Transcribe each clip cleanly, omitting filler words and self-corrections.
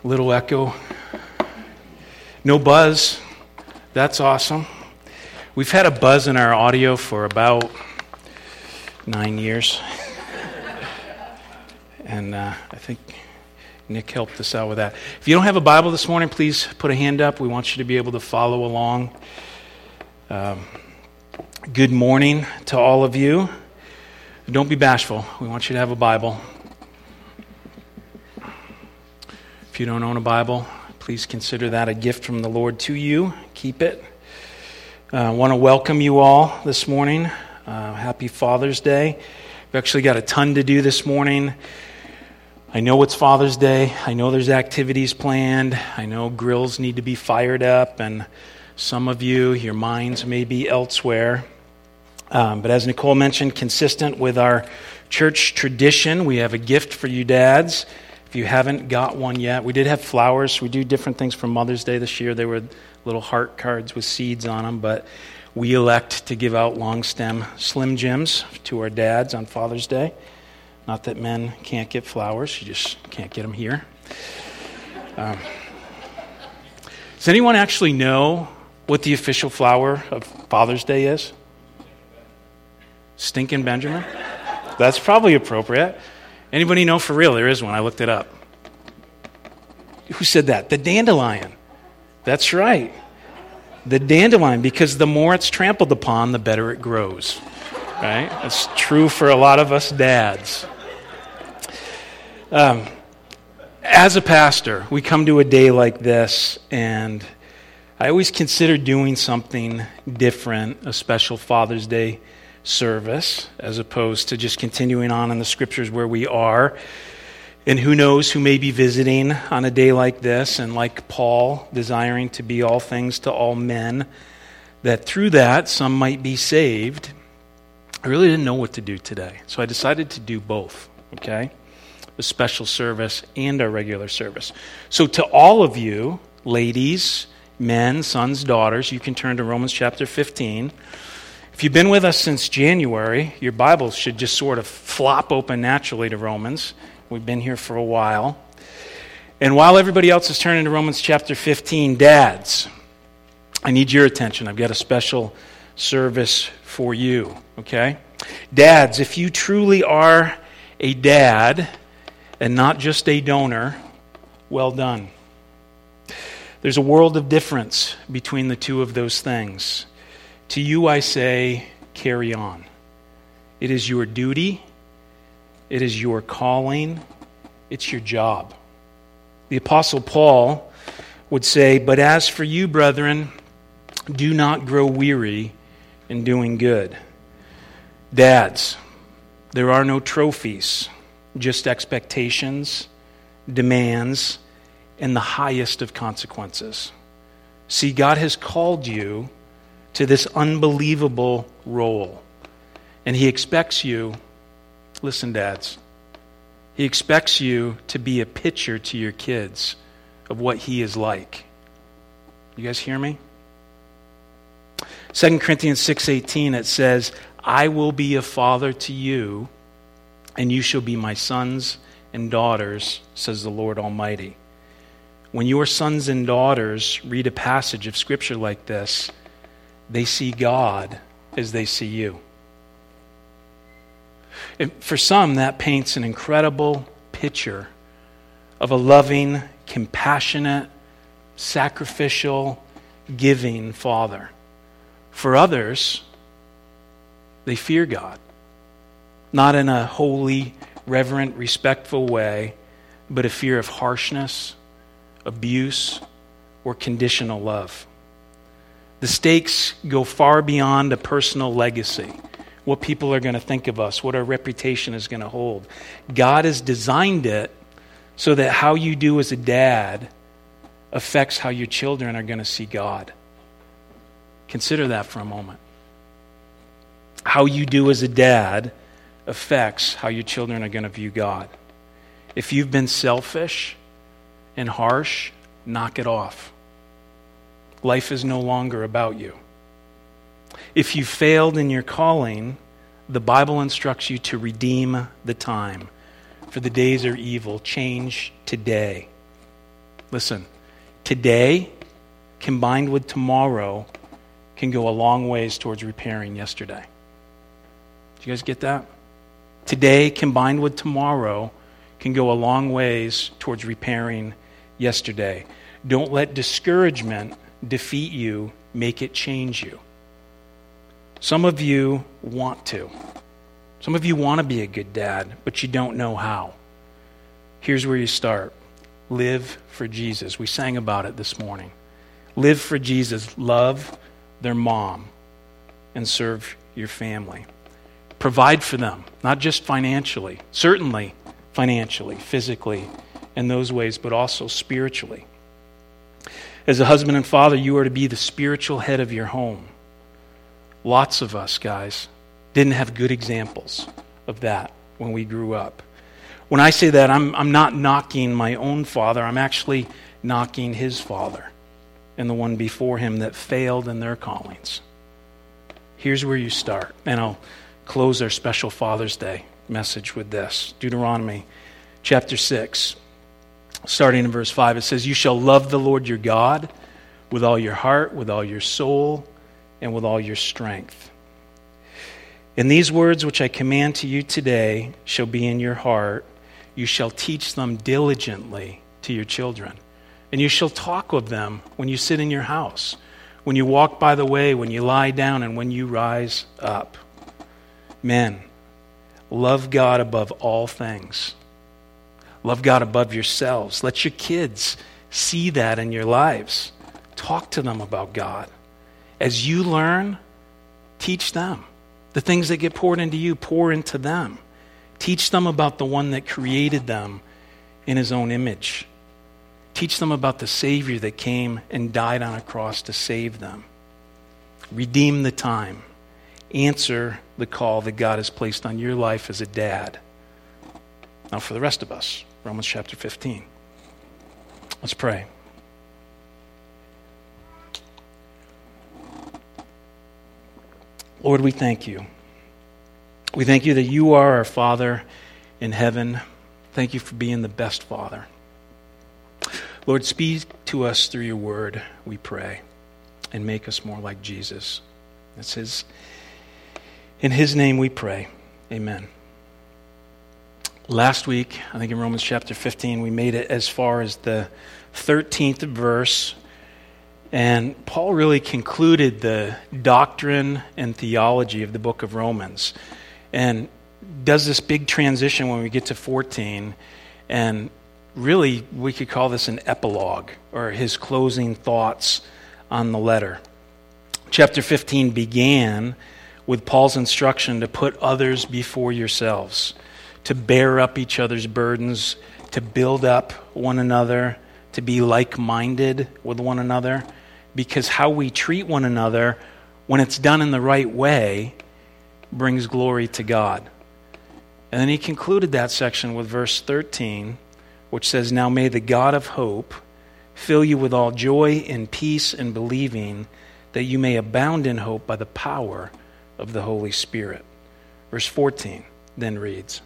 Little echo. No buzz. That's awesome. We've had a buzz in our audio for about 9 years. And I think Nick helped us out with that. If you don't have a Bible this morning, please put a hand up. We want you to be able to follow along. Good morning to all of you. Don't be bashful. We want you to have a Bible. If you don't own a Bible, please consider that a gift from the Lord to you. Keep it. I want to welcome you all this morning. Happy Father's Day. We've actually got a ton to do this morning. I know it's Father's Day. I know there's activities planned. I know grills need to be fired up, and some of you, your minds may be elsewhere. But as Nicole mentioned, consistent with our church tradition, we have a gift for you dads. If you haven't got one yet, we did have flowers. We do different things for Mother's Day this year. They were little heart cards with seeds on them, but we elect to give out long stem Slim Jims to our dads on Father's Day. Not that men can't get flowers, you just can't get them here. Does anyone actually know what the official flower of Father's Day is? Stinkin' Benjamin? That's probably appropriate. Anybody know for real? There is one. I looked it up. Who said that? The dandelion. That's right. The dandelion, because the more it's trampled upon, the better it grows. Right? That's true for a lot of us dads. As a pastor, we come to a day like this, and I always consider doing something different, a special Father's Day service, as opposed to just continuing on in the scriptures where we are. And who knows who may be visiting on a day like this, and like Paul, desiring to be all things to all men, that through that some might be saved. I really didn't know what to do today, so I decided to do both, okay? A special service and our regular service. So to all of you, ladies, men, sons, daughters, you can turn to Romans chapter 15. If you've been with us since January, your Bibles should just sort of flop open naturally to Romans. We've been here for a while. And while everybody else is turning to Romans chapter 15, dads, I need your attention. I've got a special service for you, okay? Dads, if you truly are a dad and not just a donor, well done. There's a world of difference between the two of those things. To you I say, carry on. It is your duty. It is your calling. It's your job. The Apostle Paul would say, but as for you, brethren, do not grow weary in doing good. Dads, there are no trophies, just expectations, demands, and the highest of consequences. See, God has called you to this unbelievable role. And He expects you, listen, dads, He expects you to be a picture to your kids of what He is like. You guys hear me? 2 Corinthians 6:18, it says, I will be a father to you, and you shall be my sons and daughters, says the Lord Almighty. When your sons and daughters read a passage of Scripture like this, they see God as they see you. And for some, that paints an incredible picture of a loving, compassionate, sacrificial, giving Father. For others, they fear God. Not in a holy, reverent, respectful way, but a fear of harshness, abuse, or conditional love. The stakes go far beyond a personal legacy, what people are going to think of us, what our reputation is going to hold. God has designed it so that how you do as a dad affects how your children are going to see God. Consider that for a moment. How you do as a dad affects how your children are going to view God. If you've been selfish and harsh, knock it off. Life is no longer about you. If you failed in your calling, the Bible instructs you to redeem the time, for the days are evil. Change today. Listen, today combined with tomorrow can go a long ways towards repairing yesterday. Do you guys get that? Today combined with tomorrow can go a long ways towards repairing yesterday. Don't let discouragement defeat you, make it change you. Some of you want to. Some of you want to be a good dad, but you don't know how. Here's where you start. Live for Jesus. We sang about it this morning. Live for Jesus. Love their mom and serve your family. Provide for them, not just financially, certainly financially, physically, in those ways, but also spiritually. As a husband and father, you are to be the spiritual head of your home. Lots of us, guys, didn't have good examples of that when we grew up. When I say that, I'm not knocking my own father. I'm actually knocking his father and the one before him that failed in their callings. Here's where you start. And I'll close our special Father's Day message with this. Deuteronomy chapter 6, starting in verse 5. It says, "You shall love the Lord your God with all your heart, with all your soul, and with all your strength. And these words which I command to you today shall be in your heart. You shall teach them diligently to your children. And you shall talk of them when you sit in your house, when you walk by the way, when you lie down, and when you rise up." Men, love God above all things. Love God above yourselves. Let your kids see that in your lives. Talk to them about God. As you learn, teach them. The things that get poured into you, pour into them. Teach them about the one that created them in his own image. Teach them about the Savior that came and died on a cross to save them. Redeem the time. Answer the call that God has placed on your life as a dad. Now for the rest of us, Romans chapter 15. Let's pray. Lord, we thank you. We thank you that you are our Father in heaven. Thank you for being the best Father. Lord, speak to us through your word, we pray, and make us more like Jesus. In his name we pray. Amen. Last week, I think in Romans chapter 15, we made it as far as the 13th verse. And Paul really concluded the doctrine and theology of the book of Romans and does this big transition when we get to 14. And really, we could call this an epilogue or his closing thoughts on the letter. Chapter 15 began with Paul's instruction to put others before yourselves, to bear up each other's burdens, to build up one another, to be like-minded with one another. Because how we treat one another, when it's done in the right way, brings glory to God. And then he concluded that section with verse 13, which says, "Now may the God of hope fill you with all joy and peace in believing, that you may abound in hope by the power of the Holy Spirit." Verse 14 then reads,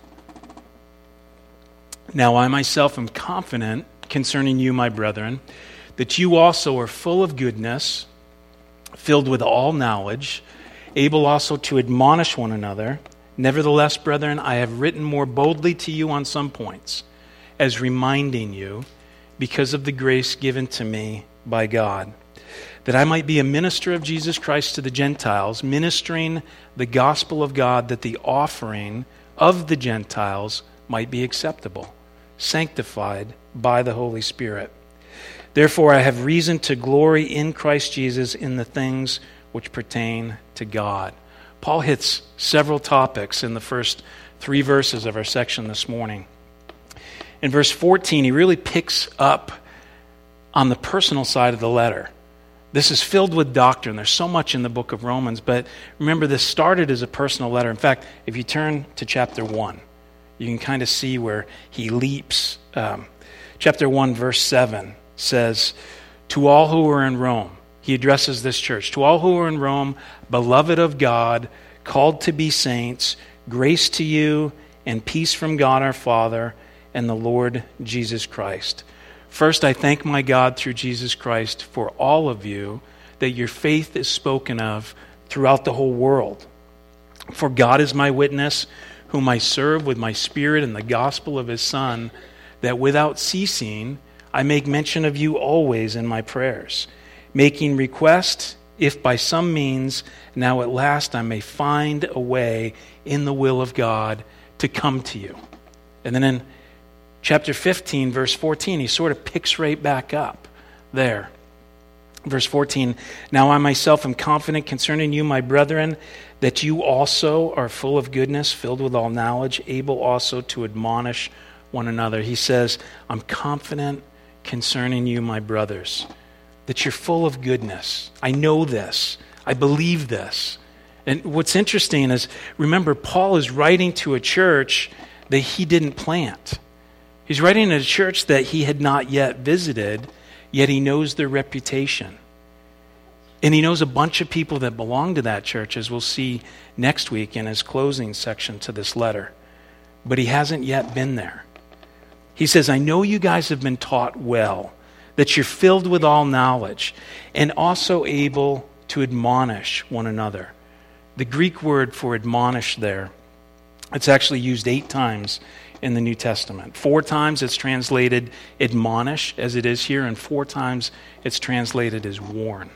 "Now I myself am confident concerning you, my brethren, that you also are full of goodness, filled with all knowledge, able also to admonish one another. Nevertheless, brethren, I have written more boldly to you on some points, as reminding you, because of the grace given to me by God, that I might be a minister of Jesus Christ to the Gentiles, ministering the gospel of God, that the offering of the Gentiles might be acceptable, sanctified by the Holy Spirit. Therefore, I have reason to glory in Christ Jesus in the things which pertain to God." Paul hits several topics in the first 3 verses of our section this morning. In verse 14, he really picks up on the personal side of the letter. This is filled with doctrine. There's so much in the book of Romans, but remember, this started as a personal letter. In fact, if you turn to chapter 1, you can kind of see where he leaps. Chapter 1, verse 7 says, "To all who are in Rome," he addresses this church, "to all who are in Rome, beloved of God, called to be saints, grace to you and peace from God our Father and the Lord Jesus Christ. First, I thank my God through Jesus Christ for all of you, that your faith is spoken of throughout the whole world. For God is my witness, whom I serve with my spirit in the gospel of his Son, that without ceasing I make mention of you always in my prayers, making request, if by some means now at last I may find a way in the will of God to come to you. And then in chapter 15, verse 14, he sort of picks right back up there. Verse 14, now I myself am confident concerning you, my brethren, that you also are full of goodness, filled with all knowledge, able also to admonish one another. He says, I'm confident concerning you, my brothers, that you're full of goodness. I know this. I believe this. And what's interesting is, remember, Paul is writing to a church that he didn't plant. He's writing to a church that he had not yet visited, yet he knows their reputation. And he knows a bunch of people that belong to that church, as we'll see next week in his closing section to this letter. But he hasn't yet been there. He says, I know you guys have been taught well, that you're filled with all knowledge, and also able to admonish one another. The Greek word for admonish there, it's actually used 8 times in the New Testament. 4 times it's translated admonish, as it is here, and 4 times it's translated as warn.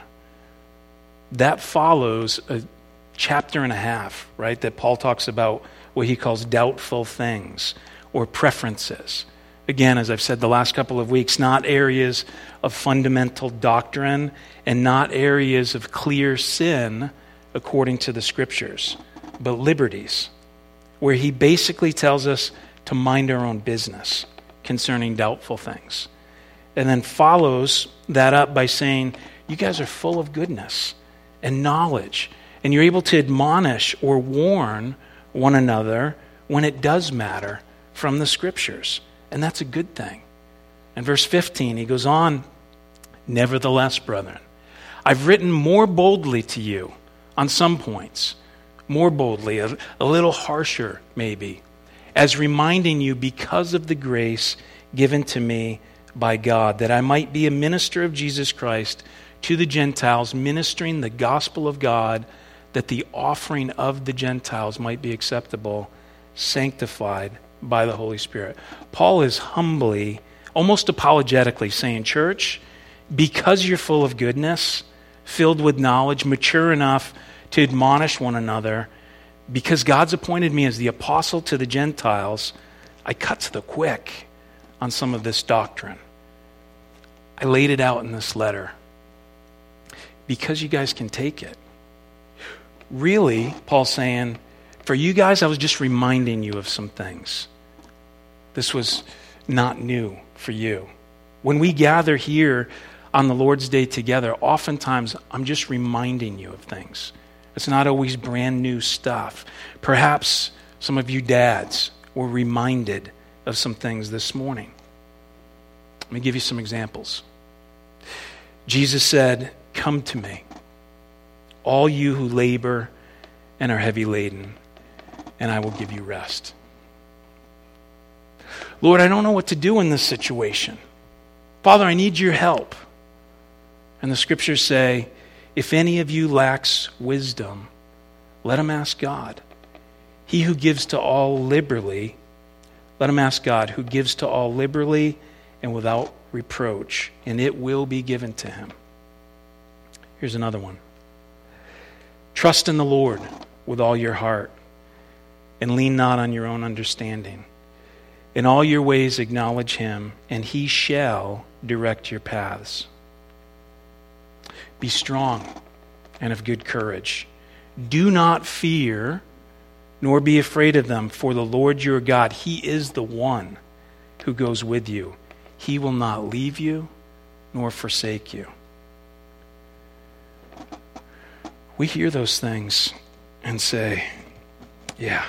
That follows a chapter and a half, right, that Paul talks about what he calls doubtful things or preferences. Again, as I've said the last couple of weeks, not areas of fundamental doctrine and not areas of clear sin according to the Scriptures, but liberties, where he basically tells us to mind our own business concerning doubtful things. And then follows that up by saying, you guys are full of goodness and knowledge, and you're able to admonish or warn one another when it does matter from the Scriptures. And that's a good thing. In verse 15, he goes on, nevertheless, brethren, I've written more boldly to you on some points, more boldly, a little harsher maybe, as reminding you because of the grace given to me by God, that I might be a minister of Jesus Christ to the Gentiles, ministering the gospel of God, that the offering of the Gentiles might be acceptable, sanctified by the Holy Spirit. Paul is humbly, almost apologetically saying, church, because you're full of goodness, filled with knowledge, mature enough to admonish one another, because God's appointed me as the apostle to the Gentiles, I cut to the quick on some of this doctrine. I laid it out in this letter because you guys can take it. Really, Paul's saying, for you guys, I was just reminding you of some things. This was not new for you. When we gather here on the Lord's Day together, oftentimes I'm just reminding you of things. It's not always brand new stuff. Perhaps some of you dads were reminded of some things this morning. Let me give you some examples. Jesus said, come to me, all you who labor and are heavy laden, and I will give you rest. Lord, I don't know what to do in this situation. Father, I need your help. And the Scriptures say, if any of you lacks wisdom, let him ask God. He who gives to all liberally, let him ask God, who gives to all liberally and without reproach, and it will be given to him. Here's another one. Trust in the Lord with all your heart, and lean not on your own understanding. In all your ways acknowledge him, and he shall direct your paths. Be strong and of good courage. Do not fear, nor be afraid of them, for the Lord your God, he is the one who goes with you. He will not leave you nor forsake you. We hear those things and say, yeah,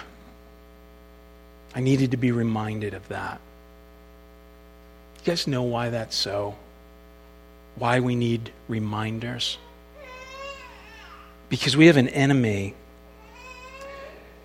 I needed to be reminded of that. You guys know why that's so? Why we need reminders? Because we have an enemy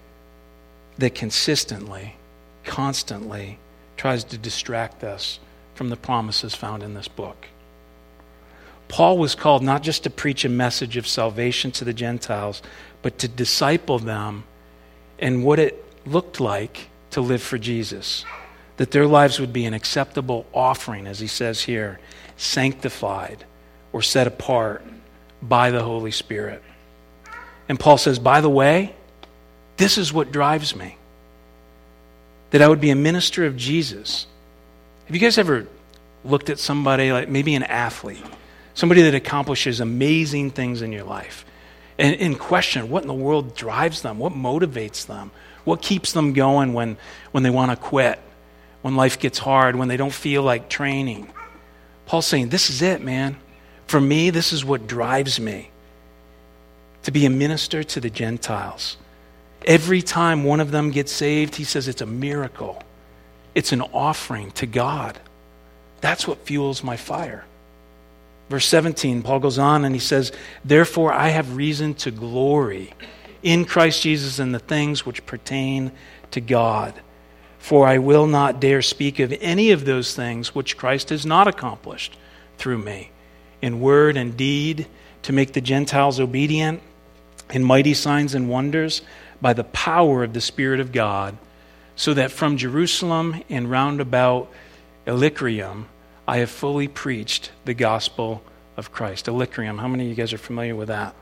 that consistently, constantly tries to distract us from the promises found in this book. Paul was called not just to preach a message of salvation to the Gentiles, but to disciple them in what it looked like to live for Jesus. That their lives would be an acceptable offering, as he says here, sanctified or set apart by the Holy Spirit. And Paul says, by the way, this is what drives me. That I would be a minister of Jesus. Have you guys ever looked at somebody, like maybe an athlete, somebody that accomplishes amazing things in your life, and question what in the world drives them, what motivates them, what keeps them going when they want to quit, when life gets hard, when they don't feel like training? Paul's saying, this is it, man. For me, this is what drives me. To be a minister to the Gentiles. Every time one of them gets saved, he says it's a miracle. It's an offering to God. That's what fuels my fire. Verse 17, Paul goes on and he says, therefore I have reason to glory in Christ Jesus in the things which pertain to God. For I will not dare speak of any of those things which Christ has not accomplished through me, in word and deed, to make the Gentiles obedient, in mighty signs and wonders, by the power of the Spirit of God, so that from Jerusalem and round about Illyricum, I have fully preached the gospel of Christ. Illyricum, how many of you guys are familiar with that?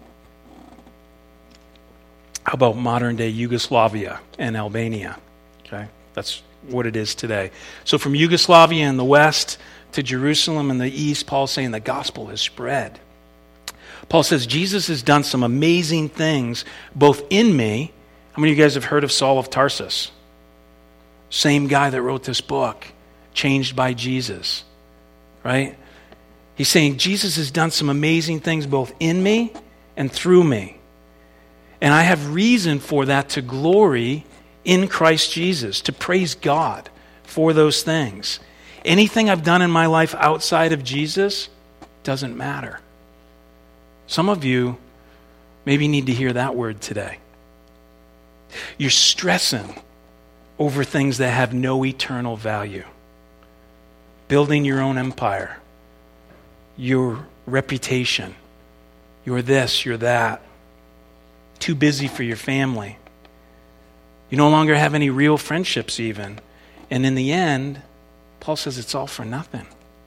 How about modern-day Yugoslavia and Albania? Okay, that's what it is today. So from Yugoslavia in the west to Jerusalem in the east, Paul's saying the gospel has spread. Paul says Jesus has done some amazing things both in me. How many of you guys have heard of Saul of Tarsus? Same guy that wrote this book, changed by Jesus, right? He's saying Jesus has done some amazing things both in me and through me. And I have reason for that to glory in Christ Jesus, to praise God for those things. Anything I've done in my life outside of Jesus doesn't matter. Some of you maybe need to hear that word today. You're stressing over things that have no eternal value. Building your own empire, your reputation, you're this, you're that. Too busy for your family. You no longer have any real friendships even. And in the end, Paul says it's all for nothing.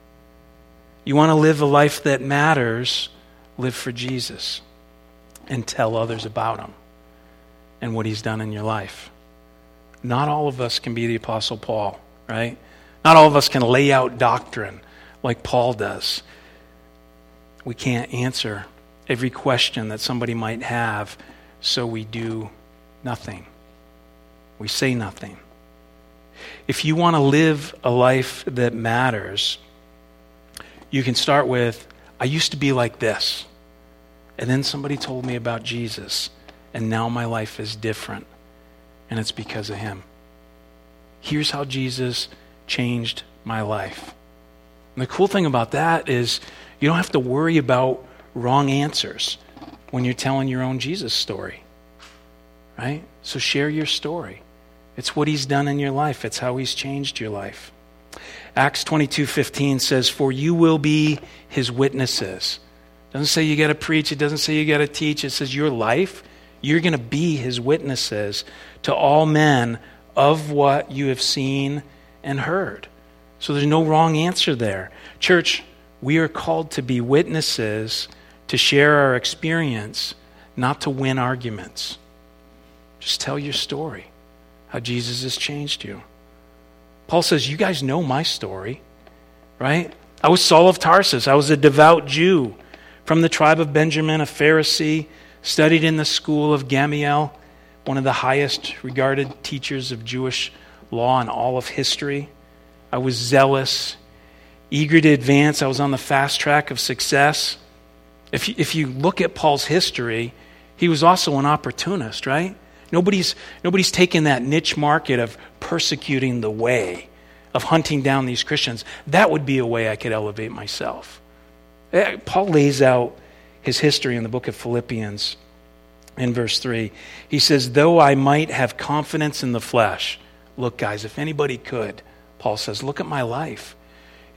You want to live a life that matters, live for Jesus and tell others about him and what he's done in your life. Not all of us can be the Apostle Paul, right? Not all of us can lay out doctrine like Paul does. We can't answer every question that somebody might have, so we do nothing. We say nothing. If you want to live a life that matters, you can start with, I used to be like this. And then somebody told me about Jesus. And now my life is different. And it's because of him. Here's how Jesus changed my life. And the cool thing about that is you don't have to worry about wrong answers when you're telling your own Jesus story. Right? So share your story. It's what he's done in your life. It's how he's changed your life. Acts 22:15 says, for you will be his witnesses. It doesn't say you got to preach. It doesn't say you got to teach. It says your life, you're going to be his witnesses to all men of what you have seen and heard. So there's no wrong answer there. Church, we are called to be witnesses, to share our experience, not to win arguments. Just tell your story, how Jesus has changed you. Paul says, you guys know my story, right? I was Saul of Tarsus. I was a devout Jew from the tribe of Benjamin, a Pharisee, studied in the school of Gamaliel, one of the highest regarded teachers of Jewish law in all of history. I was zealous, eager to advance. I was on the fast track of success. If you look at Paul's history, he was also an opportunist, right? Nobody's taken that niche market of persecuting the way, of hunting down these Christians. That would be a way I could elevate myself. Paul lays out his history in the book of Philippians in verse 3. He says, though I might have confidence in the flesh. Look, guys, if anybody could, Paul says, look at my life.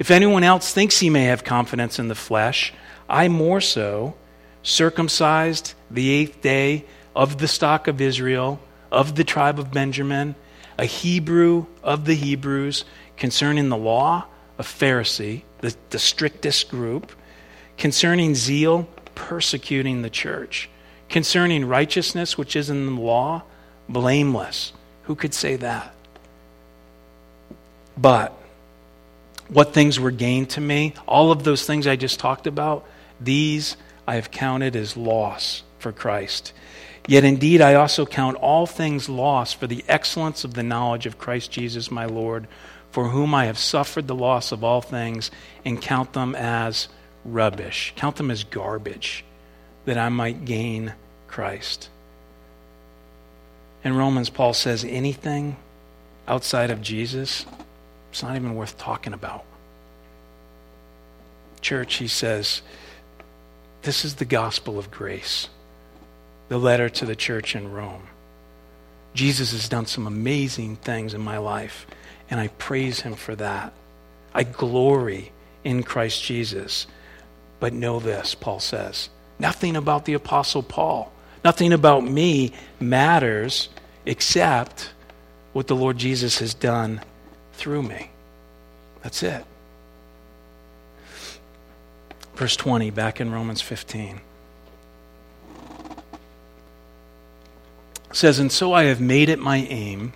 If anyone else thinks he may have confidence in the flesh, I more so, circumcised the 8th day, of the stock of Israel, of the tribe of Benjamin, a Hebrew of the Hebrews, concerning the law, a Pharisee, the strictest group, concerning zeal, persecuting the church, concerning righteousness, which is in the law, blameless. Who could say that? But what things were gained to me, all of those things I just talked about, these I have counted as loss for Christ. Yet indeed I also count all things loss for the excellence of the knowledge of Christ Jesus my Lord, for whom I have suffered the loss of all things, and count them as rubbish, count them as garbage, that I might gain Christ. In Romans, Paul says anything outside of Jesus, it's not even worth talking about. Church, he says, this is the gospel of grace, the letter to the church in Rome. Jesus has done some amazing things in my life, and I praise him for that. I glory in Christ Jesus. But know this, Paul says, nothing about the Apostle Paul, nothing about me matters except what the Lord Jesus has done through me. That's it. Verse 20, back in Romans 15. It says, and so I have made it my aim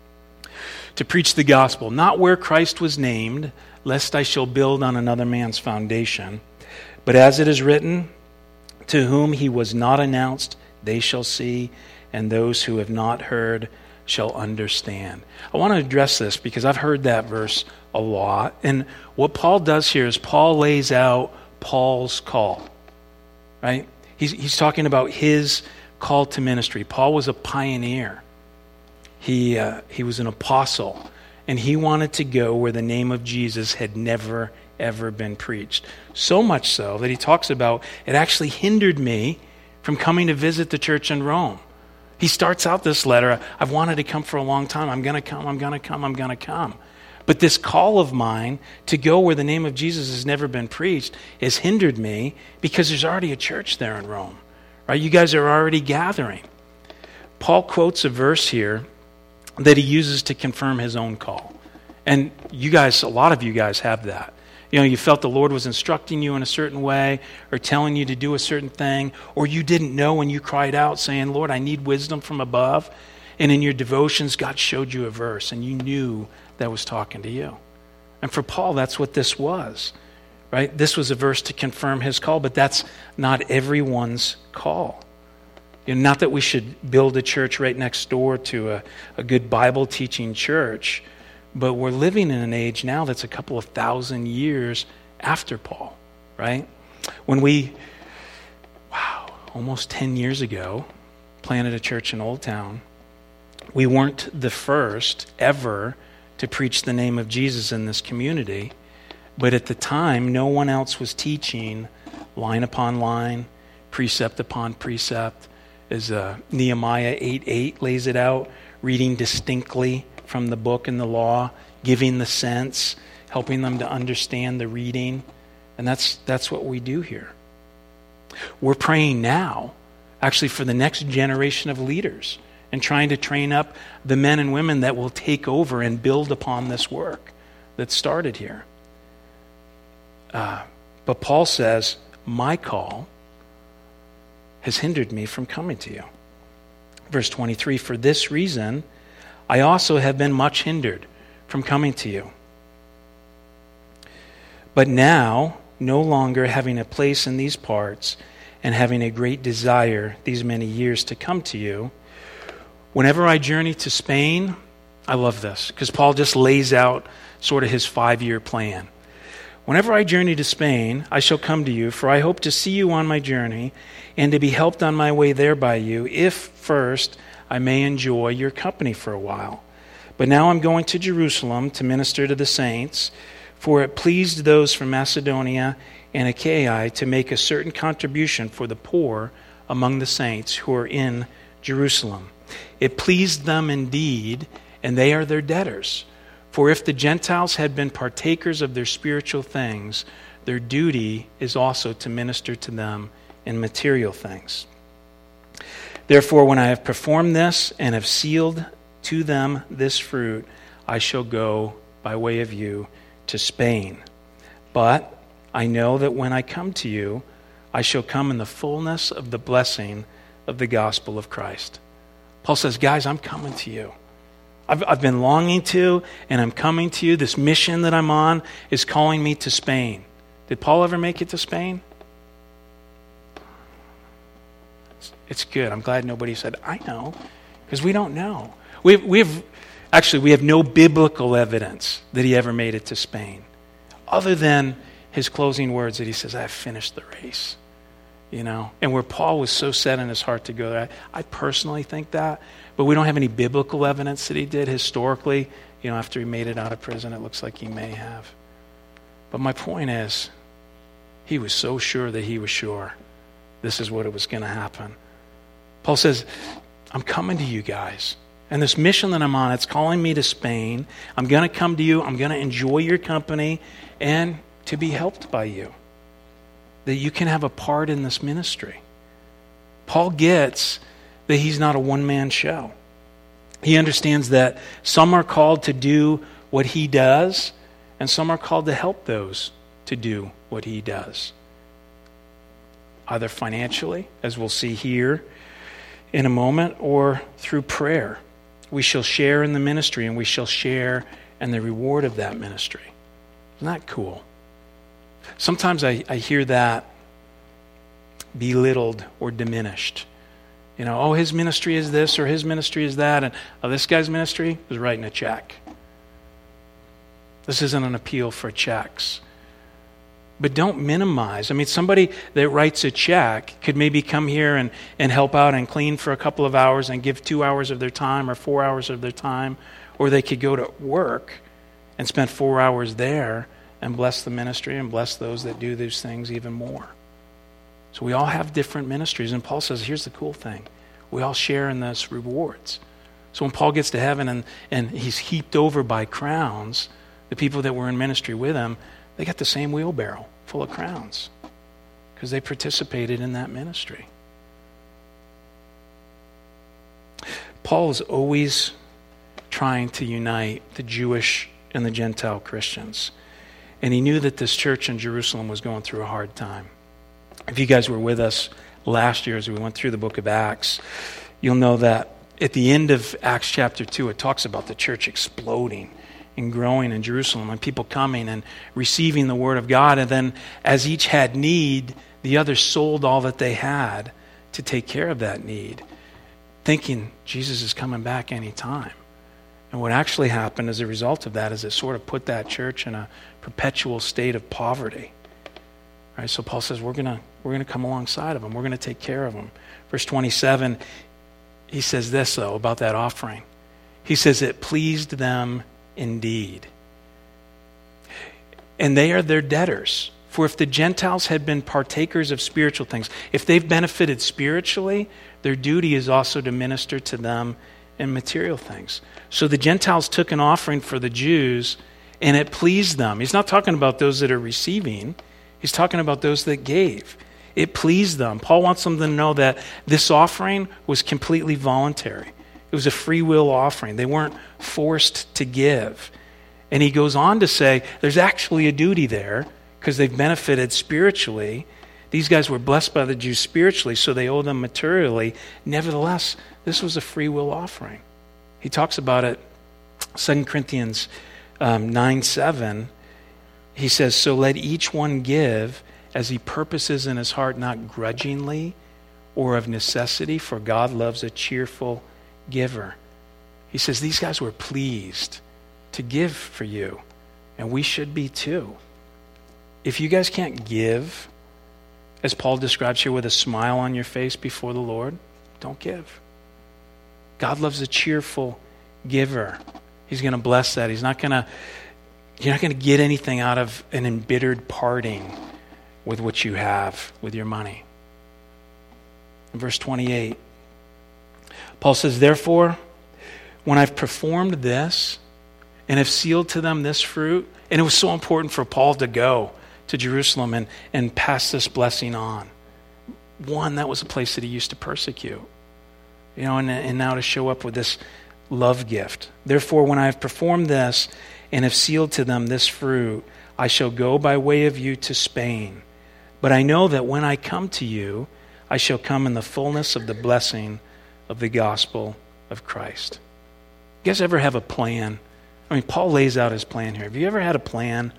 to preach the gospel, not where Christ was named, lest I shall build on another man's foundation. But as it is written, to whom he was not announced, they shall see, and those who have not heard shall understand. I want to address this because I've heard that verse a lot. And what Paul does here is Paul lays out Paul's call, right? He's talking about his call to ministry. Paul was a pioneer. He was an apostle, and he wanted to go where the name of Jesus had never, ever been preached. So much so that he talks about it actually hindered me from coming to visit the church in Rome. He starts out this letter, I've wanted to come for a long time. I'm going to come, I'm going to come, I'm going to come. But this call of mine to go where the name of Jesus has never been preached has hindered me because there's already a church there in Rome. Right? You guys are already gathering. Paul quotes a verse here that he uses to confirm his own call. And you guys, a lot of you guys have that. You know, you felt the Lord was instructing you in a certain way or telling you to do a certain thing, or you didn't know and you cried out saying, Lord, I need wisdom from above. And in your devotions, God showed you a verse and you knew that was talking to you. And for Paul, that's what this was, right? This was a verse to confirm his call, but that's not everyone's call. You know, not that we should build a church right next door to a good Bible teaching church, but we're living in an age now that's a couple of thousand years after Paul, right? When we, almost 10 years ago, planted a church in Old Town, we weren't the first ever to preach the name of Jesus in this community, but at the time, no one else was teaching line upon line, precept upon precept, as Nehemiah 8:8 lays it out, reading distinctly from the book and the law, giving the sense, helping them to understand the reading. And that's what we do here. We're praying now, actually, for the next generation of leaders and trying to train up the men and women that will take over and build upon this work that started here. But Paul says, my call has hindered me from coming to you. Verse 23, for this reason, I also have been much hindered from coming to you. But now, no longer having a place in these parts and having a great desire these many years to come to you, whenever I journey to Spain, I love this, because Paul just lays out sort of his 5-year plan. Whenever I journey to Spain, I shall come to you, for I hope to see you on my journey and to be helped on my way there by you, if first I may enjoy your company for a while. But now I'm going to Jerusalem to minister to the saints, for it pleased those from Macedonia and Achaia to make a certain contribution for the poor among the saints who are in Jerusalem. It pleased them indeed, and they are their debtors. For if the Gentiles had been partakers of their spiritual things, their duty is also to minister to them in material things. Therefore, when I have performed this and have sealed to them this fruit, I shall go by way of you to Spain. But I know that when I come to you, I shall come in the fullness of the blessing of the gospel of Christ. Paul says, guys, I'm coming to you. I've been longing to, and I'm coming to you. This mission that I'm on is calling me to Spain. Did Paul ever make it to Spain? It's good. I'm glad nobody said, I know, because we don't know. We have no biblical evidence that he ever made it to Spain, other than his closing words that he says, I have finished the race. And where Paul was so set in his heart to go there, I personally think that, but we don't have any biblical evidence that he did historically. After he made it out of prison, it looks like he may have. But my point is, he was so sure that he was sure this is what it was going to happen. Paul says, I'm coming to you guys. And this mission that I'm on, it's calling me to Spain. I'm going to come to you. I'm going to enjoy your company and to be helped by you. That you can have a part in this ministry. Paul gets that he's not a one-man show. He understands that some are called to do what he does, and some are called to help those to do what he does. Either financially, as we'll see here in a moment, or through prayer. We shall share in the ministry, and we shall share in the reward of that ministry. Isn't that cool? Sometimes I hear that belittled or diminished. His ministry is this or his ministry is that, and this guy's ministry is writing a check. This isn't an appeal for checks. But don't minimize. Somebody that writes a check could maybe come here and help out and clean for a couple of hours and give 2 hours of their time or 4 hours of their time, or they could go to work and spend 4 hours there and bless the ministry and bless those that do these things even more. So we all have different ministries. And Paul says, here's the cool thing. We all share in those rewards. So when Paul gets to heaven and he's heaped over by crowns, the people that were in ministry with him, they got the same wheelbarrow full of crowns because they participated in that ministry. Paul is always trying to unite the Jewish and the Gentile Christians. And he knew that this church in Jerusalem was going through a hard time. If you guys were with us last year as we went through the book of Acts, you'll know that at the end of Acts chapter 2, it talks about the church exploding and growing in Jerusalem and people coming and receiving the word of God. And then as each had need, the others sold all that they had to take care of that need, thinking Jesus is coming back any time. And what actually happened as a result of that is it sort of put that church in a perpetual state of poverty. Right? So Paul says, we're gonna come alongside of them. We're going to take care of them. Verse 27, he says this, though, about that offering. He says, it pleased them indeed. And they are their debtors. For if the Gentiles had been partakers of spiritual things, if they've benefited spiritually, their duty is also to minister to them in material things. So the Gentiles took an offering for the Jews, and it pleased them. He's not talking about those that are receiving. He's talking about those that gave. It pleased them. Paul wants them to know that this offering was completely voluntary. It was a free will offering. They weren't forced to give. And he goes on to say there's actually a duty there because they've benefited spiritually. These guys were blessed by the Jews spiritually, so they owe them materially. Nevertheless, this was a free will offering. He talks about it, 2 Corinthians 9:7. He says, so let each one give as he purposes in his heart, not grudgingly or of necessity, for God loves a cheerful giver. He says these guys were pleased to give for you, and we should be too. If you guys can't give, as Paul describes here, with a smile on your face before the Lord, don't give. God loves a cheerful giver. He's going to bless that. You're not going to get anything out of an embittered parting with what you have with your money. In verse 28, Paul says, therefore, when I've performed this and have sealed to them this fruit. And it was so important for Paul to go to Jerusalem and pass this blessing on. One, that was a place that he used to persecute. And now to show up with this love gift. Therefore, when I have performed this and have sealed to them this fruit, I shall go by way of you to Spain. But I know that when I come to you, I shall come in the fullness of the blessing of the gospel of Christ. You guys ever have a plan? I mean, Paul lays out his plan here. Have you ever had a plan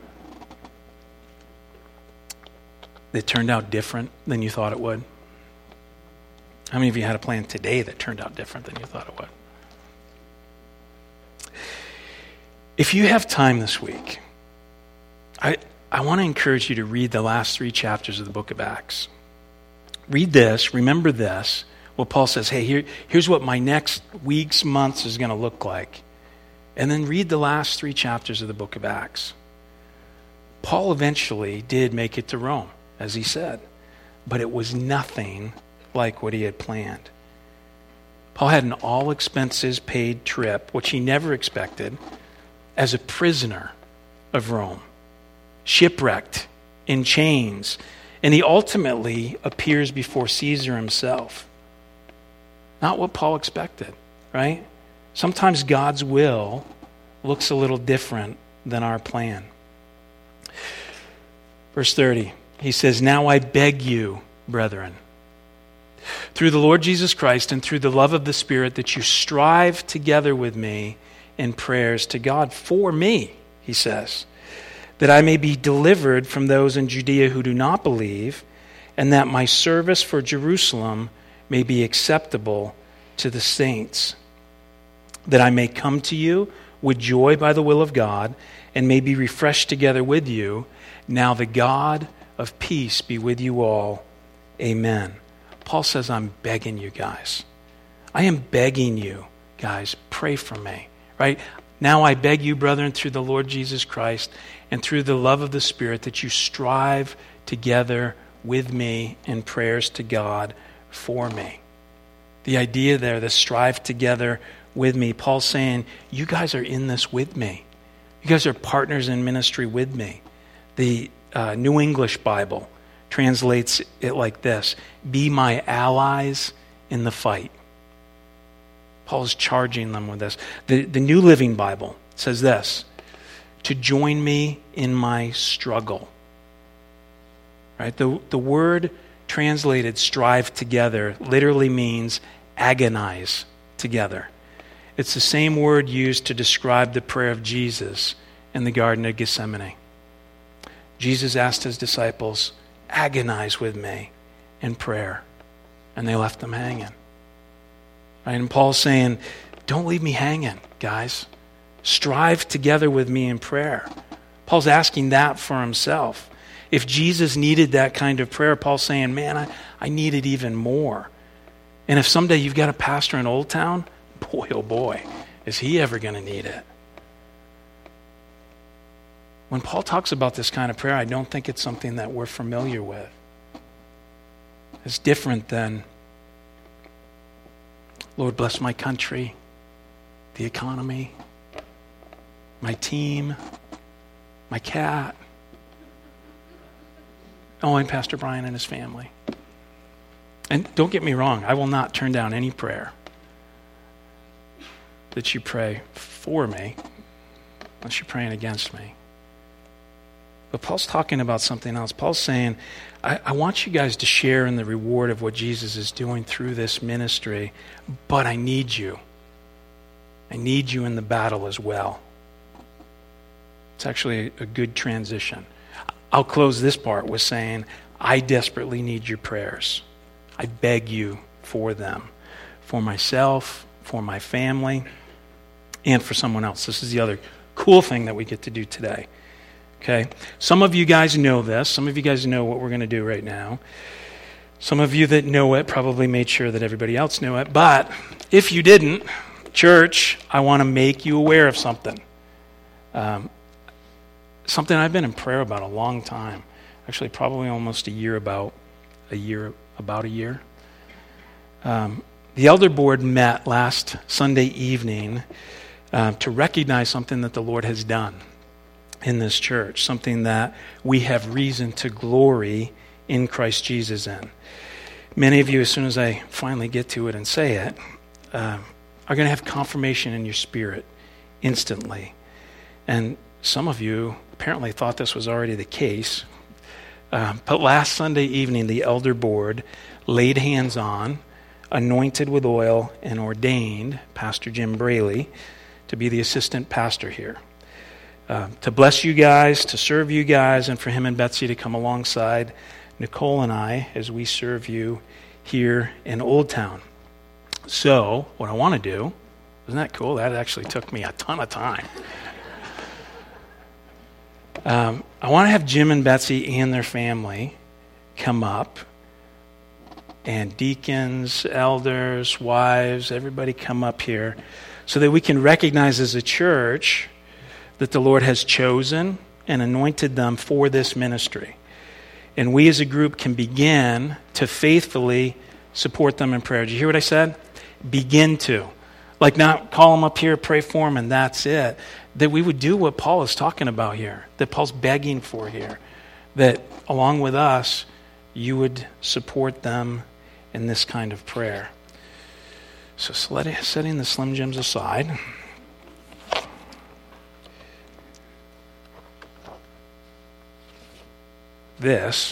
that turned out different than you thought it would? How many of you had a plan today that turned out different than you thought it would? If you have time this week, I want to encourage you to read the last 3 chapters of the book of Acts. Read this, remember this. Well, Paul says, hey, here's what my next weeks, months is going to look like. And then read the last 3 chapters of the book of Acts. Paul eventually did make it to Rome, as he said, but it was nothing like what he had planned. Paul had an all-expenses-paid trip, which he never expected, as a prisoner of Rome, shipwrecked, in chains, and he ultimately appears before Caesar himself. Not what Paul expected, right? Sometimes God's will looks a little different than our plan. Verse 30, he says, "Now I beg you, brethren, through the Lord Jesus Christ and through the love of the Spirit, that you strive together with me in prayers to God for me," he says, "that I may be delivered from those in Judea who do not believe, and that my service for Jerusalem may be acceptable to the saints, that I may come to you with joy by the will of God, and may be refreshed together with you. Now the God of peace be with you all. Amen." Paul says, I'm begging you guys. I am begging you guys, pray for me, right? Now I beg you, brethren, through the Lord Jesus Christ and through the love of the Spirit, that you strive together with me in prayers to God for me. The idea there, the strive together with me, Paul's saying, you guys are in this with me. You guys are partners in ministry with me. The New English Bible translates it like this: be my allies in the fight. Paul's charging them with this. The New Living Bible says this: to join me in my struggle. Right? The word translated strive together literally means agonize together. It's the same word used to describe the prayer of Jesus in the Garden of Gethsemane. Jesus asked his disciples, agonize with me in prayer. And they left them hanging. Right? And Paul's saying, don't leave me hanging, guys. Strive together with me in prayer. Paul's asking that for himself. If Jesus needed that kind of prayer, Paul's saying, man, I need it even more. And if someday you've got a pastor in Old Town, boy, oh boy, is he ever going to need it. When Paul talks about this kind of prayer, I don't think it's something that we're familiar with. It's different than, Lord, bless my country, the economy, my team, my cat. Oh, and Pastor Brian and his family. And don't get me wrong, I will not turn down any prayer that you pray for me unless you're praying against me. But Paul's talking about something else. Paul's saying, I want you guys to share in the reward of what Jesus is doing through this ministry, but I need you. I need you in the battle as well. It's actually a good transition. I'll close this part with saying, I desperately need your prayers. I beg you for them, for myself, for my family, and for someone else. This is the other cool thing that we get to do today. Okay? Some of you guys know this. Some of you guys know what we're going to do right now. Some of you that know it probably made sure that everybody else knew it. But if you didn't, church, I want to make you aware of something. Something I've been in prayer about a long time. Actually, probably almost a year. The elder board met last Sunday evening to recognize something that the Lord has done in this church, something that we have reason to glory in Christ Jesus in. Many of you, as soon as I finally get to it and say it, are going to have confirmation in your spirit instantly. And some of you apparently thought this was already the case. But last Sunday evening, the elder board laid hands on, anointed with oil, and ordained Pastor Jim Braley to be the assistant pastor here. To bless you guys, to serve you guys, and for him and Betsy to come alongside Nicole and I as we serve you here in Old Town. So, what I want to do, isn't that cool? That actually took me a ton of time. I want to have Jim and Betsy and their family come up, and deacons, elders, wives, everybody come up here so that we can recognize as a church that the Lord has chosen and anointed them for this ministry. And we as a group can begin to faithfully support them in prayer. Did you hear what I said? Begin to. Like, not call them up here, pray for them, and that's it. That we would do what Paul is talking about here, that Paul's begging for here. That along with us, you would support them in this kind of prayer. So setting the Slim Jims aside, this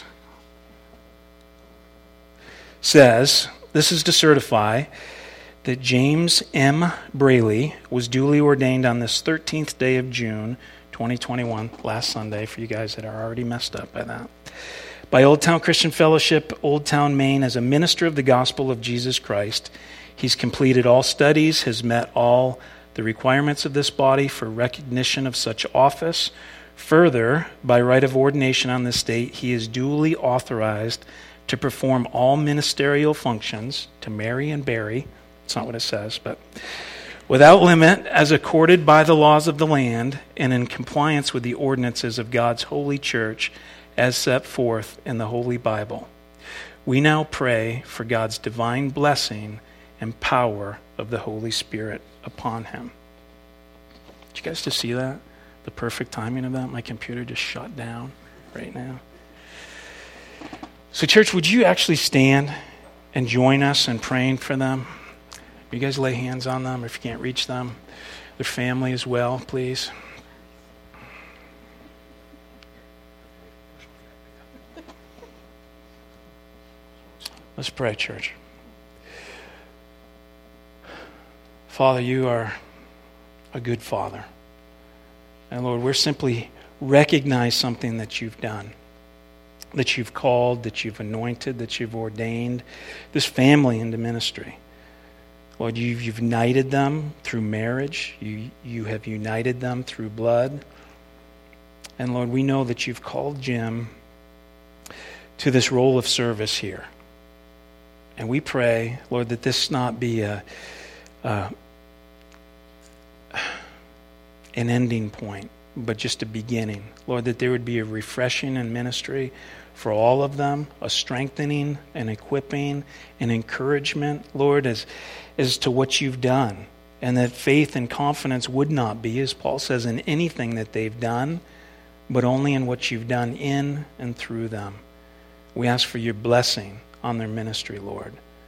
says, this is to certify that James M. Braley was duly ordained on this 13th day of June, 2021, last Sunday, for you guys that are already messed up by that, by Old Town Christian Fellowship, Old Town, Maine, as a minister of the gospel of Jesus Christ. He's completed all studies, has met all the requirements of this body for recognition of such office. Further, by right of ordination on this date, he is duly authorized to perform all ministerial functions, to marry and bury. It's not what it says, but without limit, as accorded by the laws of the land and in compliance with the ordinances of God's holy church as set forth in the Holy Bible. We now pray for God's divine blessing and power of the Holy Spirit upon him. Did you guys just see that? The perfect timing of that? My computer just shut down right now. So church, would you actually stand and join us in praying for them? You guys lay hands on them if you can't reach them. Their family as well, please. Let's pray, church. Father, you are a good Father. And Lord, we're simply recognize something that you've done, that you've called, that you've anointed, that you've ordained this family into ministry. Lord, you've united them through marriage. You have united them through blood. And Lord, we know that you've called Jim to this role of service here. And we pray, Lord, that this not be an ending point, but just a beginning. Lord, that there would be a refreshing in ministry for all of them, a strengthening and equipping and encouragement, Lord, as to what you've done. And that faith and confidence would not be, as Paul says, in anything that they've done, but only in what you've done in and through them. We ask for your blessing on their ministry, Lord.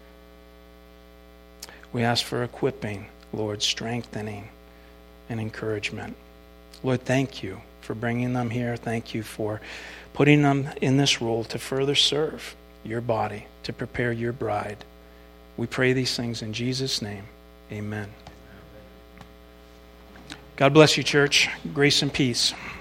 We ask for equipping, Lord, strengthening and encouragement. Lord, thank you for bringing them here. Thank you for putting them in this role to further serve your body, to prepare your bride. We pray these things in Jesus' name. Amen. God bless you, church. Grace and peace.